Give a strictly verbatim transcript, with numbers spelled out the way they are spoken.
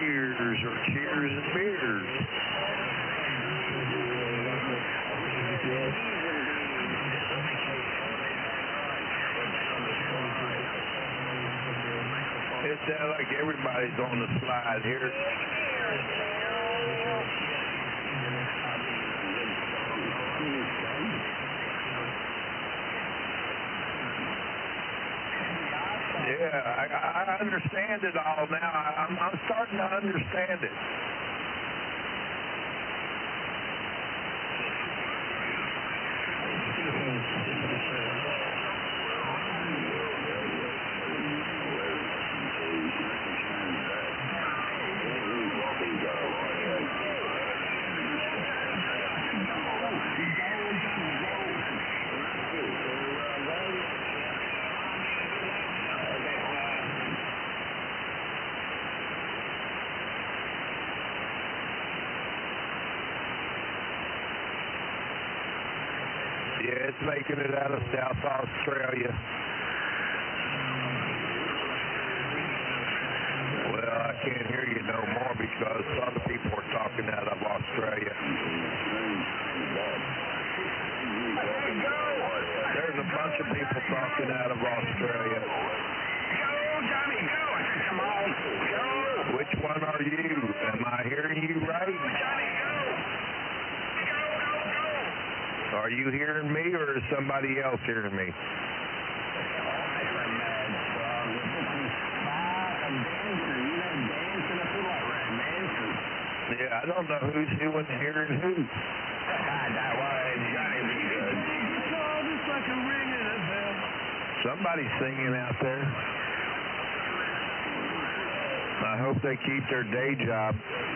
beers or cheers and beers. It sounds like everybody's on the slide here. Yeah, I, I understand it all now. I, I'm, I'm starting to understand it. Yeah, it's making it out of South Australia. Well, I can't hear you no more because other people are talking out of Australia. There's a bunch of people talking out of Australia. Go, Johnny, go! Come on, go! Which one are you? Am I hearing you right? Johnny, go! Are you hearing me, or is somebody else hearing me? Yeah, I don't know who's doing hearing who. That was Johnny be good. Just like a ring in a bell. Somebody's singing out there. I hope they keep their day job.